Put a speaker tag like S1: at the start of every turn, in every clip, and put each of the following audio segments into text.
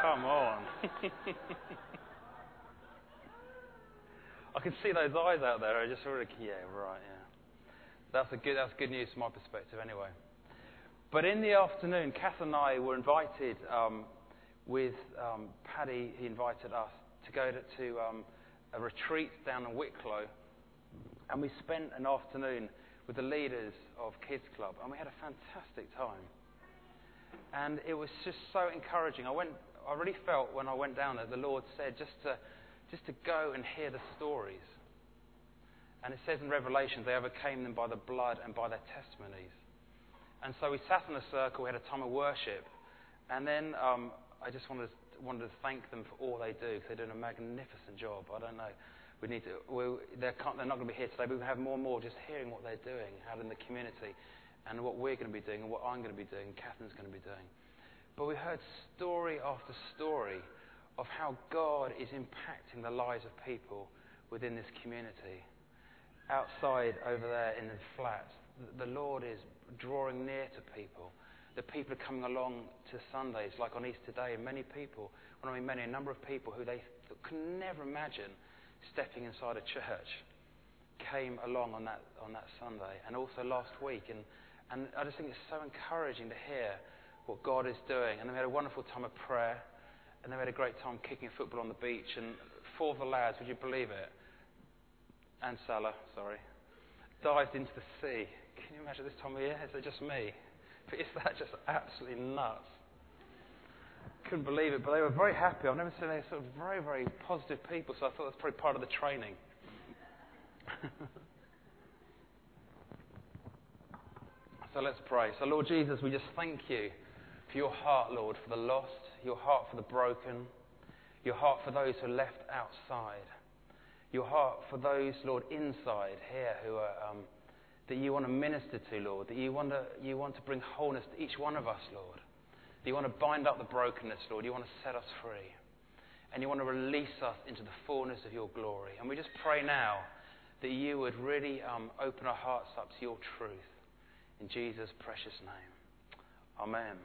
S1: come on. I can see those eyes out there. I just sort of, yeah, right, yeah. That's good news from my perspective anyway. But in the afternoon, Kath and I were invited with Paddy. He invited us to go to a retreat down in Wicklow. And we spent an afternoon with the leaders of Kids Club. And we had a fantastic time. And it was just so encouraging. I really felt when I went down there, the Lord said just to go and hear the stories. And it says in Revelation, they overcame them by the blood and by their testimonies. And so we sat in a circle, we had a time of worship. And then I just wanted to thank them for all they do, because they're doing a magnificent job. I don't know. They're not going to be here today, but we have more and more just hearing what they're doing out in the community and what we're going to be doing and what I'm going to be doing and Catherine's going to be doing. But we heard story after story of how God is impacting the lives of people within this community. Outside over there in the flats, the Lord is drawing near to people. The people are coming along to Sundays, like on Easter Day, and a number of people who they could never imagine stepping inside a church came along on that Sunday, and also last week. And I just think it's so encouraging to hear what God is doing. And then we had a wonderful time of prayer. And then we had a great time kicking football on the beach. And 4 of the lads, would you believe it? And Salah, sorry, dived into the sea. Can you imagine this time of year? Is it just me? But is that just absolutely nuts? Couldn't believe it, but they were very happy. I've never seen they sort of very, very positive people, so I thought that's probably part of the training. So let's pray. So Lord Jesus, we just thank you for your heart, Lord, for the lost, your heart for the broken, your heart for those who are left outside, your heart for those, Lord, inside here who are that you want to minister to, Lord, that you want to bring wholeness to each one of us, Lord. That you want to bind up the brokenness, Lord. You want to set us free. And you want to release us into the fullness of your glory. And we just pray now that you would really open our hearts up to your truth. In Jesus' precious name. Amen.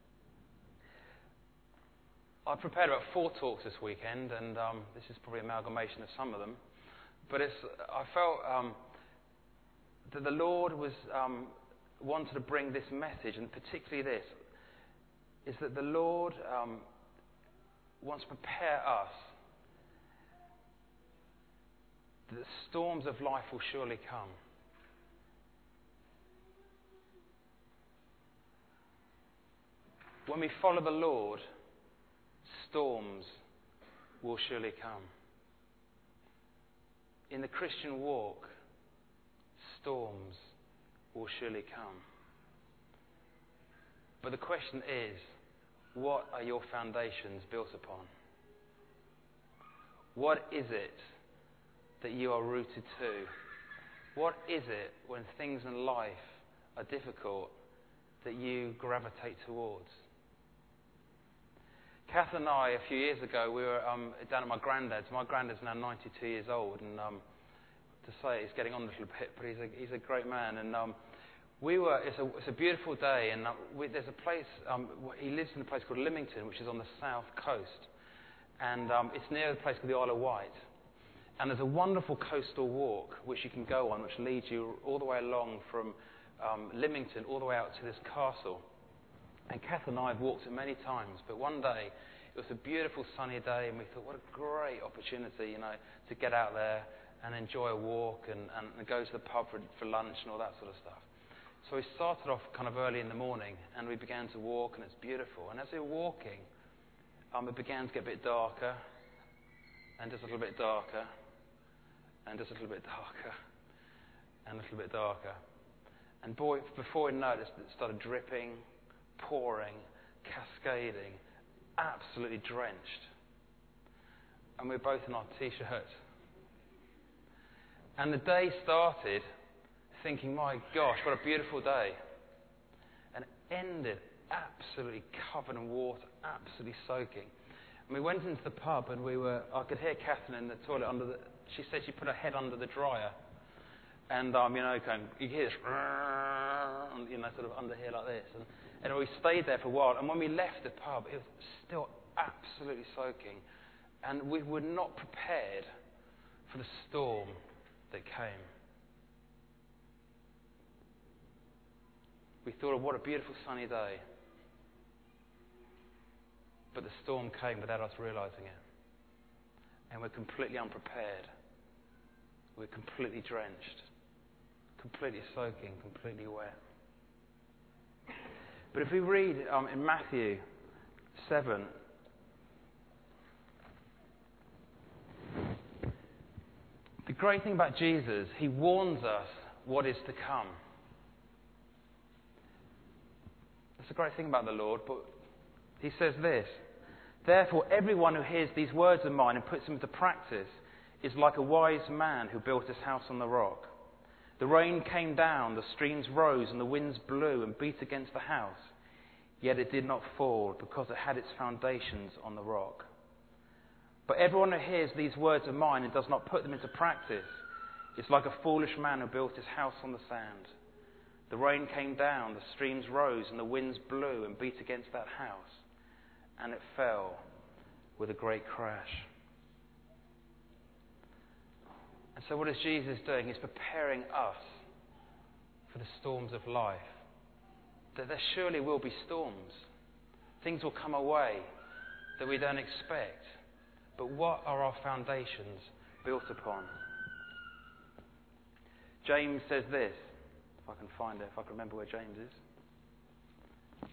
S1: I prepared about 4 talks this weekend, and this is probably an amalgamation of some of them. But I felt that the Lord wanted to bring this message, and particularly this, is that the Lord wants to prepare us that the storms of life will surely come. When we follow the Lord, storms will surely come. In the Christian walk, storms will surely come. But the question is, what are your foundations built upon? What is it that you are rooted to? What is it when things in life are difficult that you gravitate towards? Kath and I, a few years ago, we were down at my granddad's. My granddad's now 92 years old, and to say he's getting on a little bit, but he's a great man. And it's a beautiful day, and there's a place. He lives in a place called Lymington, which is on the south coast, and it's near a place called the Isle of Wight. And there's a wonderful coastal walk which you can go on, which leads you all the way along from Lymington all the way out to this castle. And Kath and I have walked it many times, but one day it was a beautiful sunny day, and we thought, what a great opportunity, to get out there and enjoy a walk and go to the pub for lunch and all that sort of stuff. So we started off kind of early in the morning, and we began to walk, and it's beautiful. And as we were walking, it began to get a bit darker, and just a little bit darker, and just a little bit darker, and a little bit darker. And before we noticed, it started dripping, pouring, cascading, absolutely drenched. And we were both in our T-shirts. And the day started thinking, my gosh, what a beautiful day. And it ended absolutely covered in water, absolutely soaking. And we went into the pub, and I could hear Catherine in the toilet she said she put her head under the dryer. And, you hear this, sort of under here like this. And we stayed there for a while. And when we left the pub, it was still absolutely soaking. And we were not prepared for the storm that came. We thought, what a beautiful sunny day. But the storm came without us realizing it. And we're completely unprepared. We're completely drenched, completely soaking, completely wet. But if we read in Matthew 7, the great thing about Jesus, he warns us what is to come. That's the great thing about the Lord, but he says this: therefore, everyone who hears these words of mine and puts them into practice is like a wise man who built his house on the rock. The rain came down, the streams rose, and the winds blew and beat against the house. Yet it did not fall, because it had its foundations on the rock. But everyone who hears these words of mine and does not put them into practice is like a foolish man who built his house on the sand. The rain came down, the streams rose, and the winds blew and beat against that house, and it fell with a great crash. And so what is Jesus doing? He's preparing us for the storms of life. That there surely will be storms. Things will come our way that we don't expect. But what are our foundations built upon? James says this, if I can find it, if I can remember where James is.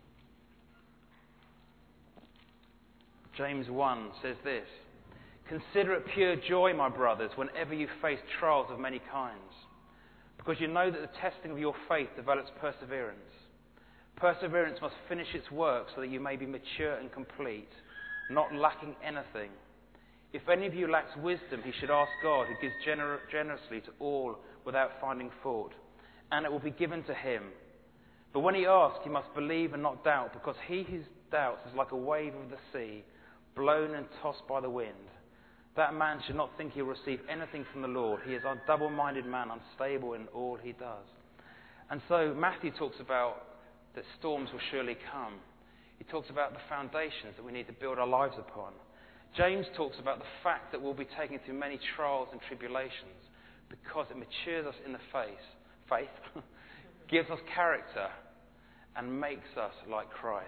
S1: James 1 says this: consider it pure joy, my brothers, whenever you face trials of many kinds, because you know that the testing of your faith develops perseverance. Perseverance must finish its work so that you may be mature and complete, not lacking anything. If any of you lacks wisdom, he should ask God, who gives generously to all without finding fault, and it will be given to him. But when he asks, he must believe and not doubt, because he who doubts is like a wave of the sea, blown and tossed by the wind. That man should not think he will receive anything from the Lord. He is a double-minded man, unstable in all he does. And so Matthew talks about that storms will surely come. He talks about the foundations that we need to build our lives upon. James talks about the fact that we'll be taken through many trials and tribulations because it matures us in the faith, gives us character, and makes us like Christ.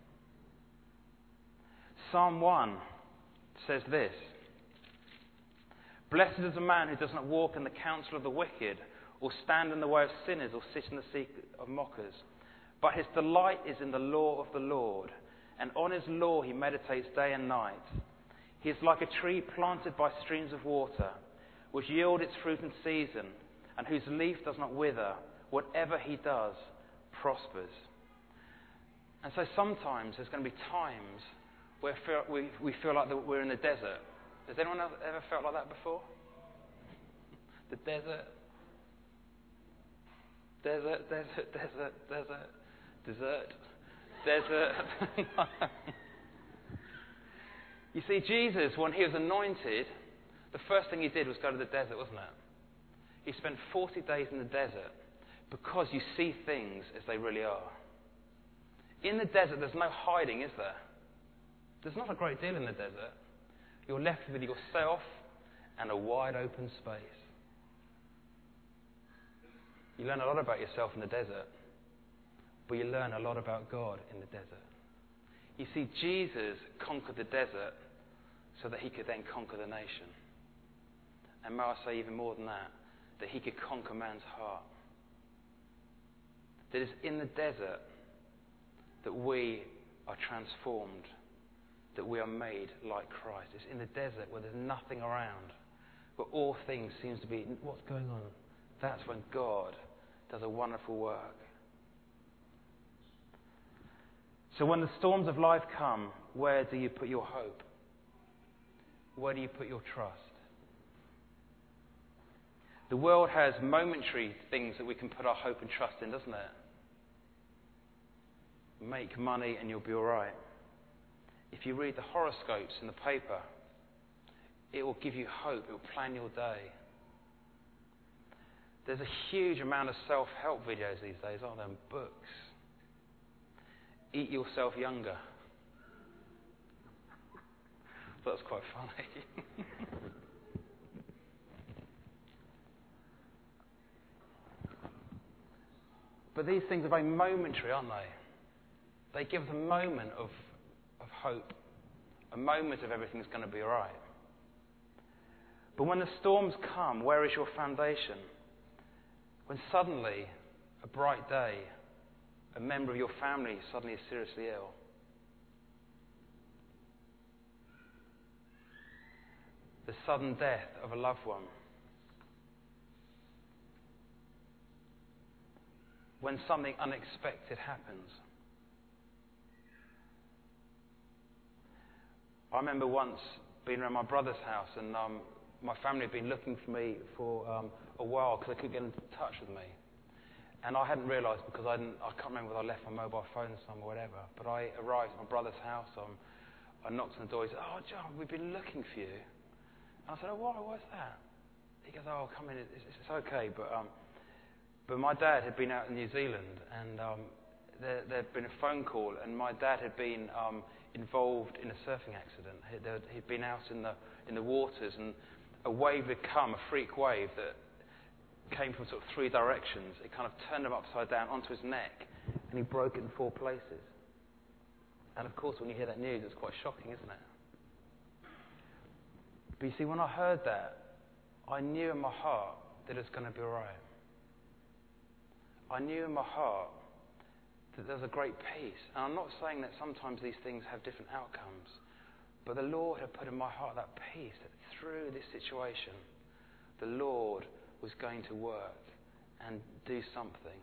S1: Psalm 1 says this: blessed is the man who does not walk in the counsel of the wicked, or stand in the way of sinners, or sit in the seat of mockers. But his delight is in the law of the Lord, and on his law he meditates day and night. He is like a tree planted by streams of water, which yield its fruit in season, and whose leaf does not wither. Whatever he does prospers. And so sometimes there's going to be times where we feel like that we're in the desert. Has anyone else ever felt like that before? The desert. Desert, desert, desert, desert, dessert, desert. You see, Jesus, when he was anointed, the first thing he did was go to the desert, wasn't it? He spent 40 days in the desert because you see things as they really are. In the desert, there's no hiding, is there? There's not a great deal in the desert. You're left with yourself and a wide open space. You learn a lot about yourself in the desert, but you learn a lot about God in the desert. You see, Jesus conquered the desert so that he could then conquer the nation. And may I say even more than that he could conquer man's heart. That it's in the desert that we are transformed, that we are made like Christ. It's in the desert where there's nothing around, where all things seems to be, what's going on? That's when God does a wonderful work. So when the storms of life come, where do you put your hope? Where do you put your trust? The world has momentary things that we can put our hope and trust in, doesn't it? Make money and you'll be all right. If you read the horoscopes in the paper, it will give you hope. It will plan your day. There's a huge amount of self-help videos these days, aren't there? And books. Eat yourself younger. That's quite funny. But these things are very momentary, aren't they? They give us a moment of hope, a moment of everything's going to be all right. But when the storms come, where is your foundation? When suddenly, a bright day, a member of your family suddenly is seriously ill. The sudden death of a loved one. When something unexpected happens. I remember once being around my brother's house and my family had been looking for me for a while because they couldn't get in touch with me. And I hadn't realised because I can't remember whether I left my mobile phone somewhere or whatever. But I arrived at my brother's house. I knocked on the door. He said, "Oh, John, we've been looking for you." And I said, "Oh, what's that?" He goes, "Oh, come in. It's okay." But my dad had been out in New Zealand, and there had been a phone call, and my dad had been involved in a surfing accident. He'd been out in the waters, and a wave had come, a freak wave that came from sort of three directions. It kind of turned him upside down onto his neck, and he broke it in 4 places. And of course, when you hear that news, it's quite shocking, isn't it? But you see, when I heard that, I knew in my heart that it's going to be all right. I knew in my heart that there's a great peace. And I'm not saying that sometimes these things have different outcomes, but the Lord had put in my heart that peace that through this situation, the Lord was going to work and do something.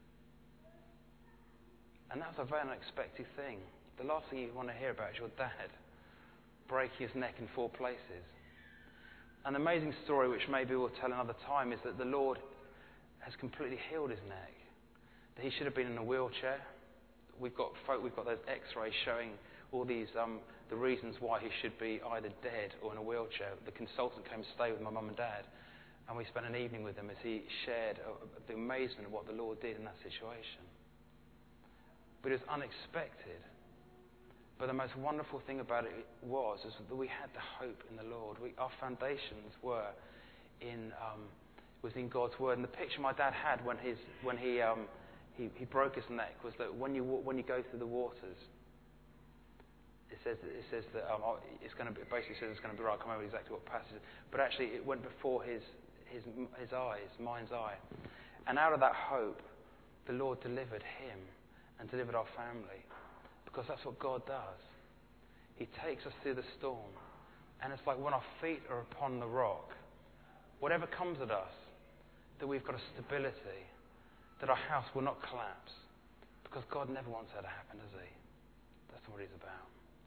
S1: And that was a very unexpected thing. The last thing you want to hear about is your dad breaking his neck in 4 places. An amazing story, which maybe we'll tell another time, is that the Lord has completely healed his neck. That he should have been in a wheelchair. We've got those X-rays showing all these the reasons why he should be either dead or in a wheelchair. The consultant came to stay with my mum and dad, and we spent an evening with him as he shared the amazement of what the Lord did in that situation. But it was unexpected. But the most wonderful thing about it was that we had the hope in the Lord. Our foundations were was in God's word. And the picture my dad had when he broke his neck was that when you go through the waters, it says that it's going to be, basically says it's going to be right. I can't remember exactly what passage, but actually it went before his eyes, mind's eye, and out of that hope, the Lord delivered him and delivered our family, because that's what God does. He takes us through the storm, and it's like when our feet are upon the rock, whatever comes at us, that we've got a stability, that our house will not collapse, because God never wants that to happen, does he? That's not what he's about.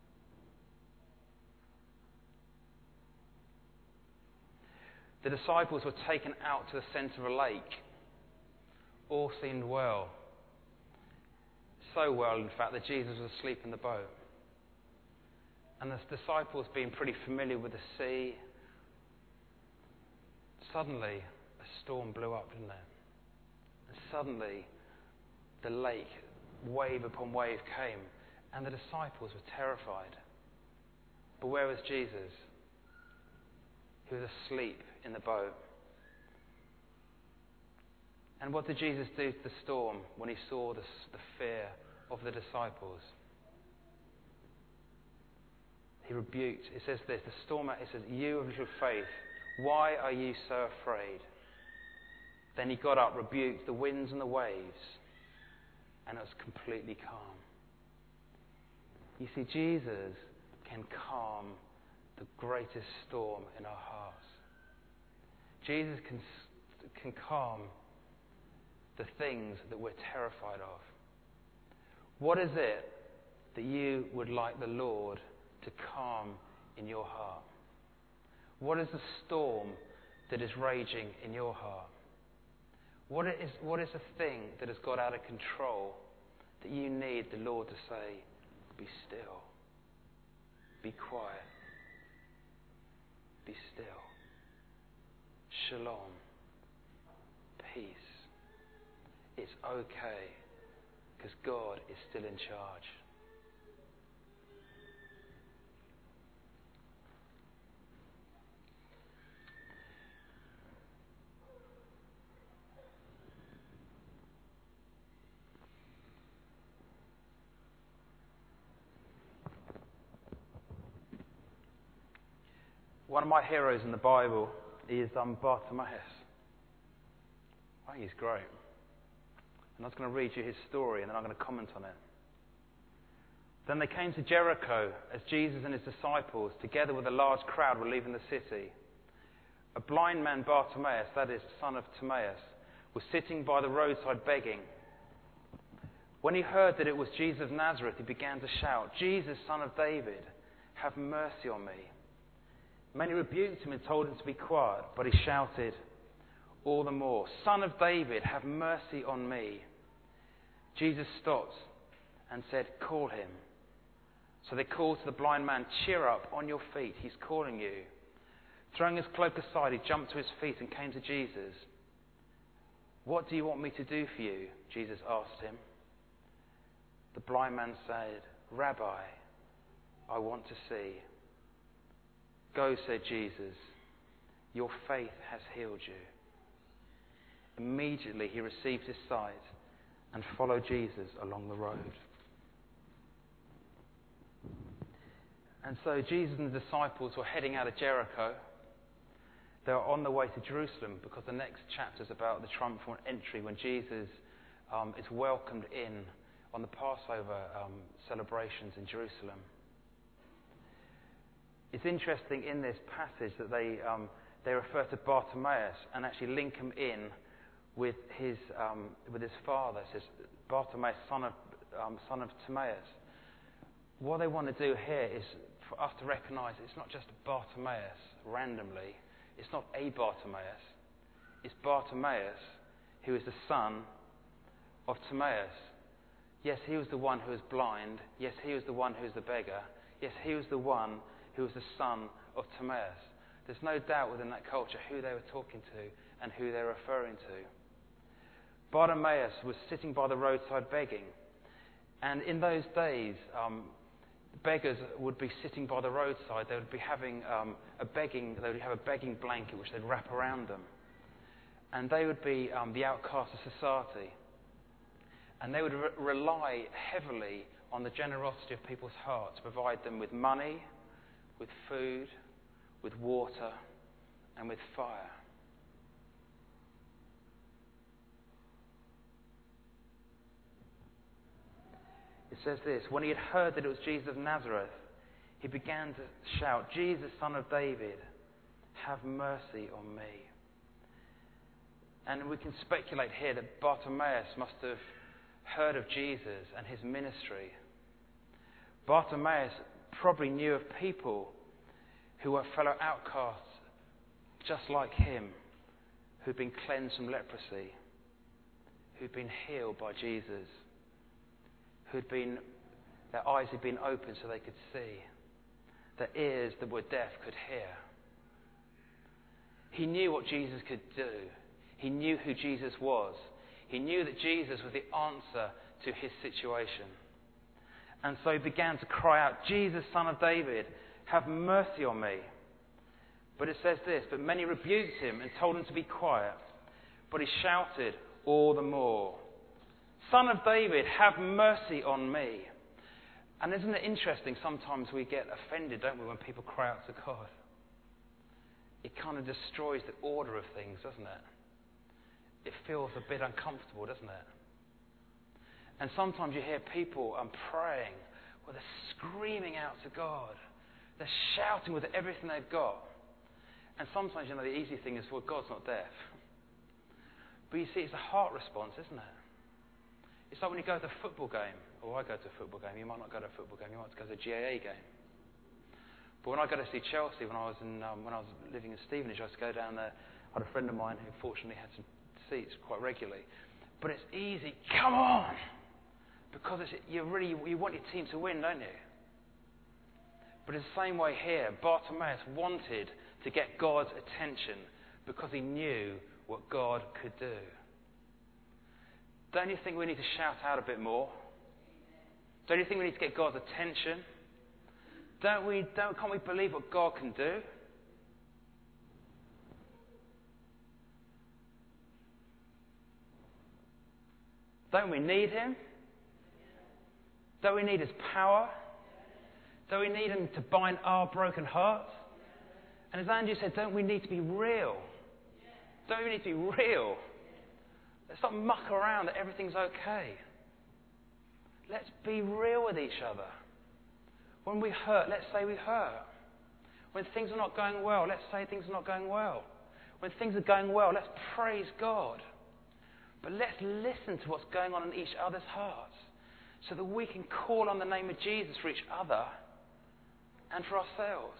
S1: The disciples were taken out to the centre of a lake. All seemed well. So well, in fact, that Jesus was asleep in the boat. And the disciples, being pretty familiar with the sea, suddenly a storm blew up, didn't it? And suddenly the lake, wave upon wave, came, and the disciples were terrified. But where was Jesus? He was asleep in the boat. And what did Jesus do to the storm when he saw the fear of the disciples? He rebuked. It says this, the storm, it says, "You of little faith, why are you so afraid?" Then he got up, rebuked the winds and the waves, and it was completely calm. You see, Jesus can calm the greatest storm in our hearts. Jesus can calm the things that we're terrified of. What is it that you would like the Lord to calm in your heart? What is the storm that is raging in your heart? What is the thing that has got out of control that you need the Lord to say, be still, be quiet, be still, shalom, peace. It's okay, because God is still in charge. One of my heroes in the Bible is Bartimaeus. I think he's great. And I was going to read you his story and then I'm going to comment on it. Then they came to Jericho as Jesus and his disciples, together with a large crowd, were leaving the city. A blind man, Bartimaeus, that is, son of Timaeus, was sitting by the roadside begging. When he heard that it was Jesus of Nazareth, he began to shout, "Jesus, son of David, have mercy on me." Many rebuked him and told him to be quiet, but he shouted all the more, "Son of David, have mercy on me." Jesus stopped and said, "Call him." So they called to the blind man, "Cheer up, on your feet, he's calling you." Throwing his cloak aside, he jumped to his feet and came to Jesus. "What do you want me to do for you?" Jesus asked him. The blind man said, "Rabbi, I want to see." "Go," said Jesus, "your faith has healed you." Immediately he received his sight and followed Jesus along the road. And so Jesus and the disciples were heading out of Jericho. They were on the way to Jerusalem because the next chapter is about the triumphal entry when Jesus is welcomed in on the Passover celebrations in Jerusalem. It's interesting in this passage that they refer to Bartimaeus and actually link him in with his father. It says Bartimaeus, son of Timaeus. What they want to do here is for us to recognise it's not just Bartimaeus randomly. It's not a Bartimaeus. It's Bartimaeus who is the son of Timaeus. Yes, he was the one who was blind. Yes, he was the one who was the beggar. Yes, he was the one who was the son of Timaeus. There's no doubt within that culture who they were talking to and who they're referring to. Bartimaeus was sitting by the roadside begging. And in those days, beggars would be sitting by the roadside. They would be having they would have a begging blanket which they'd wrap around them. And they would be the outcasts of society. And they would rely heavily on the generosity of people's hearts to provide them with money, with food, with water, and with fire. It says this, when he had heard that it was Jesus of Nazareth, he began to shout, "Jesus, son of David, have mercy on me." And we can speculate here that Bartimaeus must have heard of Jesus and his ministry. Bartimaeus probably knew of people who were fellow outcasts just like him, who'd been cleansed from leprosy, who'd been healed by Jesus, their eyes had been opened so they could see, their ears that were deaf could hear. He knew what Jesus could do. He knew who Jesus was. He knew that Jesus was the answer to his situation. And so he began to cry out, "Jesus, son of David, have mercy on me." But it says this, but many rebuked him and told him to be quiet. But he shouted all the more, "Son of David, have mercy on me." And isn't it interesting, sometimes we get offended, don't we, when people cry out to God? It kind of destroys the order of things, doesn't it? It feels a bit uncomfortable, doesn't it? And sometimes you hear people praying, well, they're screaming out to God. They're shouting with everything they've got. And sometimes, the easy thing is, well, God's not deaf. But you see, it's a heart response, isn't it? It's like when you go to a football game, or I go to a football game, you might not go to a football game, you might go to a GAA game. But when I go to see Chelsea, when I was living in Stevenage, I used to go down there. I had a friend of mine who fortunately had some seats quite regularly. But it's easy, come on! Because you want your team to win, don't you? But it's the same way here. Bartimaeus wanted to get God's attention because he knew what God could do. Don't you think we need to shout out a bit more? Don't you think we need to get God's attention? Can't we believe what God can do? Don't we need him? Don't we need his power? Don't we need him to bind our broken hearts And as Andrew said, don't we need to be real? Don't we need to be real? Let's not muck around that everything's okay. Let's be real with each other. When we hurt, let's say we hurt. When things are not going well, let's say things are not going well. When things are going well, let's praise God. But let's listen to what's going on in each other's hearts so that we can call on the name of Jesus for each other and for ourselves.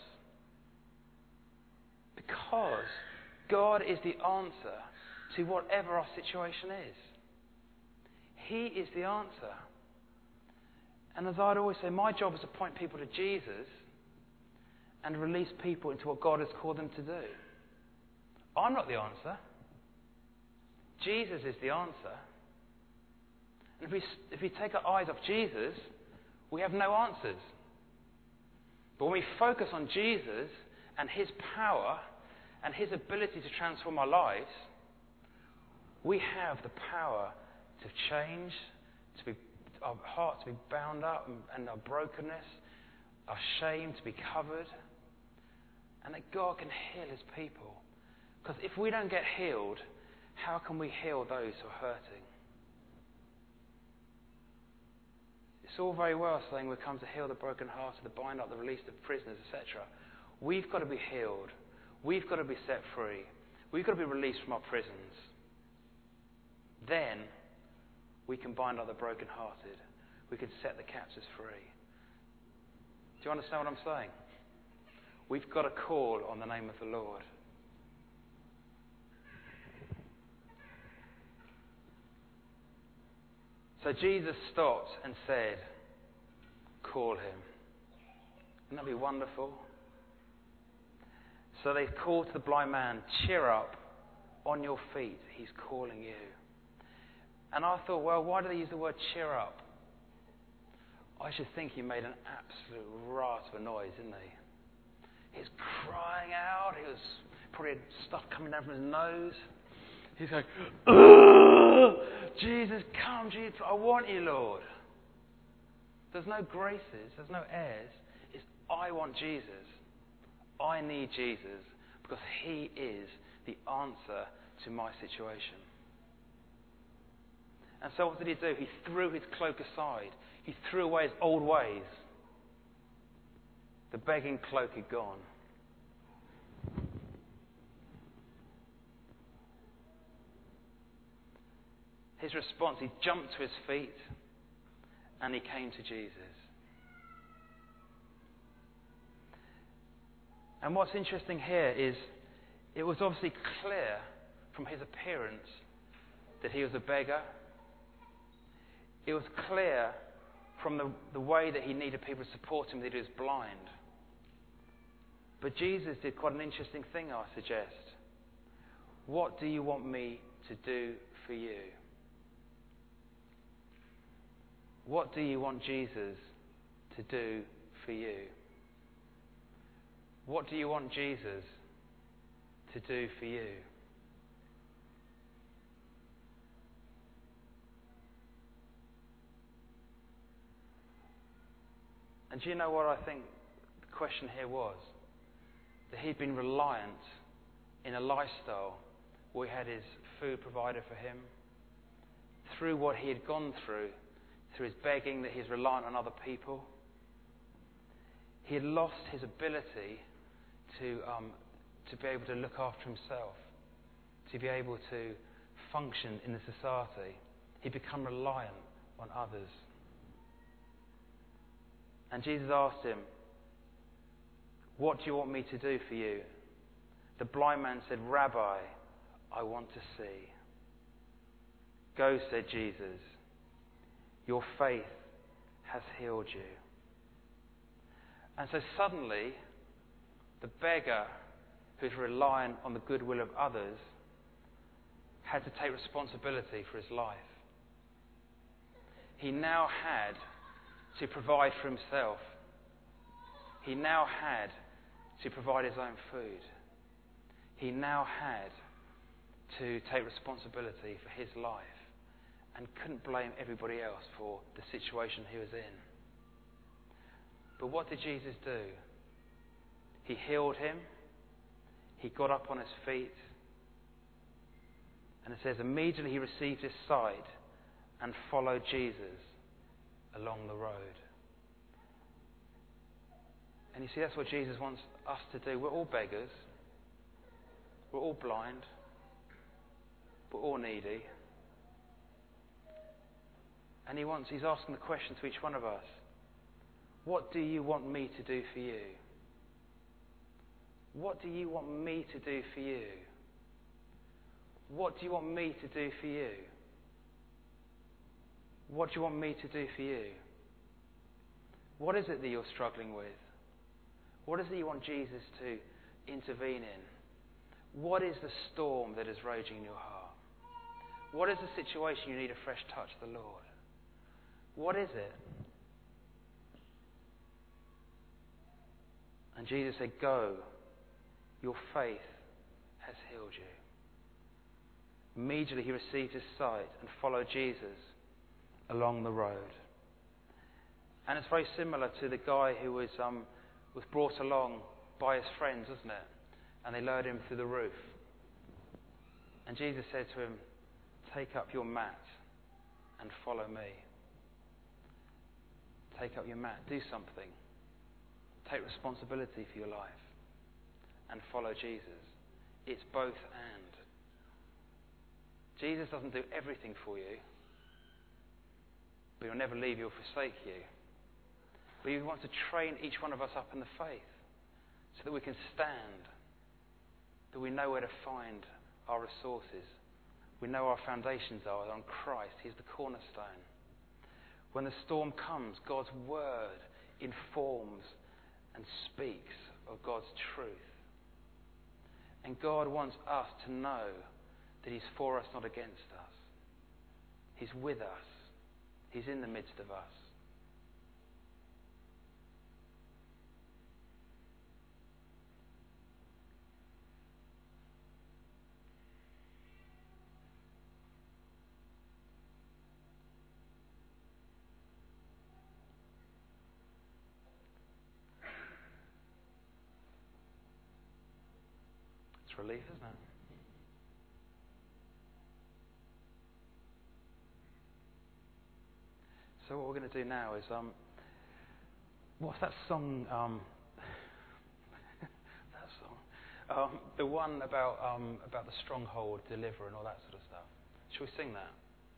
S1: Because God is the answer to whatever our situation is. He is the answer. And as I'd always say, my job is to point people to Jesus and release people into what God has called them to do. I'm not the answer. Jesus is the answer. And if we take our eyes off Jesus, we have no answers. But when we focus on Jesus and his power and his ability to transform our lives, we have the power to change, our heart to be bound up, and our brokenness, our shame to be covered, and that God can heal his people. Because if we don't get healed, how can we heal those who are hurting? It's all very well saying we come to heal the brokenhearted, to bind up, to release the prisoners, etc. We've got to be healed. We've got to be set free. We've got to be released from our prisons. Then we can bind up the brokenhearted. We can set the captives free. Do you understand what I'm saying? We've got to call on the name of the Lord. So Jesus stopped and said, call him. Wouldn't that be wonderful? So they called to the blind man, cheer up, on your feet, he's calling you. And I thought, well, why do they use the word cheer up? I should think he made an absolute rat of a noise, didn't he? He's crying out. He was probably had stuff coming down from his nose. He's going, Jesus, come, Jesus, I want you, Lord. There's no graces, there's no heirs. It's I want Jesus. I need Jesus because he is the answer to my situation. And so what did he do? He threw his cloak aside. He threw away his old ways. The begging cloak had gone. His response, he jumped to his feet and he came to Jesus. And what's interesting here is it was obviously clear from his appearance that he was a beggar. It was clear from the way that he needed people to support him that he was blind. But Jesus did quite an interesting thing, I suggest. What do you want me to do for you? What do you want Jesus to do for you? What do you want Jesus to do for you? And do you know what I think the question here was? That he'd been reliant in a lifestyle where he had his food provided for him. Through what he had gone through his begging, that he's reliant on other people. He had lost his ability to be able to look after himself, to be able to function in the society. He'd become reliant on others. And Jesus asked him, what do you want me to do for you? The blind man said, Rabbi, I want to see. Go, said Jesus. Your faith has healed you. And so suddenly, the beggar who's reliant on the goodwill of others had to take responsibility for his life. He now had to provide for himself. He now had to provide his own food. He now had to take responsibility for his life and couldn't blame everybody else for the situation he was in. But what did Jesus do? He healed him. He got up on his feet. And it says, immediately he received his sight and followed Jesus along the road. And you see, that's what Jesus wants us to do. We're all beggars. We're all blind. We're all needy. And he's asking the question to each one of us. What do you want me to do for you? What do you want me to do for you? What do you want me to do for you? What do you want me to do for you? What is it that you're struggling with? What is it you want Jesus to intervene in? What is the storm that is raging in your heart? What is the situation you need a fresh touch of the Lord? What is it? And Jesus said, go, your faith has healed you. Immediately he received his sight and followed Jesus along the road. And it's very similar to the guy who was brought along by his friends, isn't it? And they lowered him through the roof. And Jesus said to him, take up your mat and follow me. Take up your mat, do something. Take responsibility for your life and follow Jesus. It's both and. Jesus doesn't do everything for you, but he'll never leave you or forsake you. But he wants to train each one of us up in the faith so that we can stand, that we know where to find our resources. We know our foundations are on Christ. He's the cornerstone. When the storm comes, God's word informs and speaks of God's truth. And God wants us to know that he's for us, not against us. He's with us. He's in the midst of us. It's relief, isn't it? So what we're going to do now is, what's that song? That song, the one about the stronghold, deliver, and all that sort of stuff. Shall we sing that?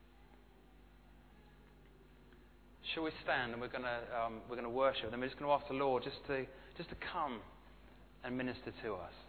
S1: Shall we stand and we're going to worship? And we're just going to ask the Lord just to come and minister to us.